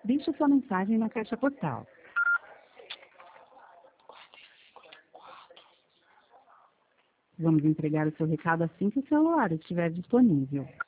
Deixe sua mensagem na caixa postal. Vamos entregar o seu recado assim que o celular estiver disponível.